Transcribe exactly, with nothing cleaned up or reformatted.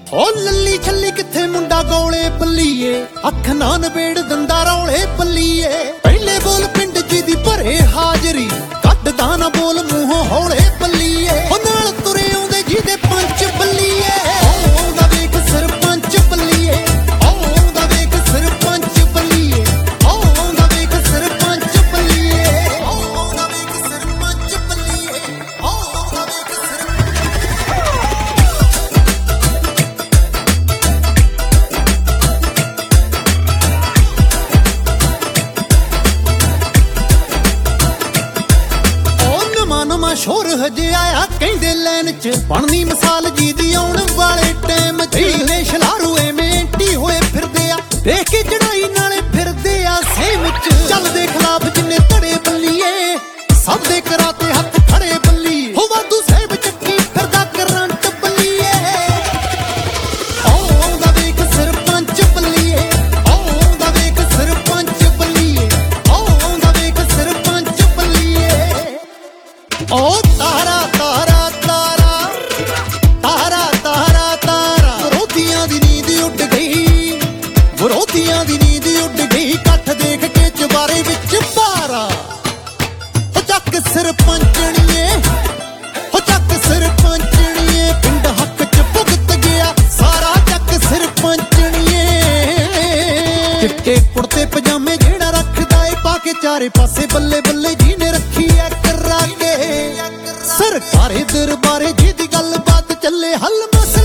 ਓ ਲੱਲੀ ਛੱਲੀ ਕਿੱਥੇ ਮੁੰਡਾ ਗੋਲੇ ਬੱਲੀਏ, ਅੱਖ ਨਾ ਨਵੇੜ ਦੰਦਾ ਰੌਲੇ ਬੱਲੀਏ। ਪਹਿਲੇ ਬੋਲ ਪਿੰਡ ਜੀ ਦੀ ਭਰੇ ਹਾਜ਼ਰੀ, ਕੱਢਦਾ ਨਾ ਬੋਲ ਮੂੰਹੋਂ ਹੌਲੇ ਬੱਲੀਏ। ਉਹ ਨਾਲ ਤੁਰੇ ਆਉਂਦੇ ਜਿਹਦੇ ਪੰਚ ਬੱਲੀਏ, ਆਉਂਦਾ ਵੇਖ ਸਰਪੰਚ ਬੱਲੀਏ, ਆਉਂਦਾ ਵੇਖ ਸਰਪੰਚ ਬੱਲੀਏ, ਆਉਂਦਾ ਵੇਖ ਸਰਪੰਚ ਬੱਲੀਏ, ਆਉਂਦਾ ਵੇਖ ਸਰਪੰਚ ਬੱਲੀਏ, ਆਉਂਦਾ ਵੇਖ ਨਵਾਂ ਸ਼ੋਰ ਹਜੇ ਆਇਆ ਕਹਿੰਦੇ ਲੈਣ ਚ, ਬਣਨੀ ਮਿਸਾਲ ਜੀ ਦੀ ਆਉਣ ਵਾਲੇ ਟਾਈਮ ਚ। ਇਹਨੇ ਸ਼ਲਾਰੂ ਐਵੇਂ ਐਂਟੀ ਹੋਏ ਫਿਰਦੇ ਆ, ਦੇਖ ਕੇ ਚੜਾਈ ਨਾਲੇ ਫਿਰਦੇ ਆ ਸੇਮ ਚ। ਚੱਲਦੇ ਖਿਲਾਫ ਜਿੰਨੇ ਧੜੇ ਬੱਲੀਏ, ਸਭ ਦੇ ਕਰਾਤੇ ਹੱਥ ਖੜੇ ਬੱਲੀਏ। ਹੋ ਵਾਧੂ ਸਹਿਬ ਚੱਕੀ ਫਿਰਦਾ ਕਰੰਟ ਬੱਲੀਏ, ਆਉਂਦਾ ਵੇਖ ਸਰਪੰਚ ਬੱਲੀਏ, ਆਉਂਦਾ ਵੇਖ ਸਰਪੰਚ ਬੱਲੀਏ, ਆਉਂਦਾ ਵੇਖ ਸਰਪੰਚ ਬੱਲੀਏ। ਓ ਤਾਰਾ ਤਾਰਾ ਤਾਰਾ ਤਾਰਾ ਤਾਰਾ ਤਾਰਾ, ਵਿਰੋਧੀਆਂ ਦੀ ਨੀਂਦ ਉੱਡ ਗਈ, ਵਿਰੋਧੀਆਂ ਦੀ ਨੀਂਦ ਉੱਡ ਗਈ। ਇਕੱਠ ਦੇਖ ਕੇ ਚੁਬਾਰੇ ਵਿੱਚ ਪਾਰਾ, ਹੋ ਚੱਕ ਸਰਪੰਚਣੀਏ, ਹੋ ਚੱਕ ਸਰਪੰਚਣੀਏ। ਪਿੰਡ ਹੱਕ ਚ ਭੁਗਤ ਗਿਆ ਸਾਰਾ, ਚੱਕ ਸਰਪੰਚਣੀਏ। ਚਿੱਟੇ ਕੁੜਤੇ ਪਜਾਮੇ ਜਿਹੜਾ ਰੱਖਦਾ ਏ ਪਾ ਕੇ ਚਾਰੇ ਪਾਸੇ, ਬੱਲੇ ਬੱਲੇ ਜੀ ਨੇ ਰੱਖੀ ਐ ਕਰਾ ਕੇ। ਸਰਕਾਰੇ ਦਰਬਾਰੇ ਜਿਹਦੀ ਗੱਲ ਬਾਤ ਚੱਲੇ ਹੱਲ ਮਸ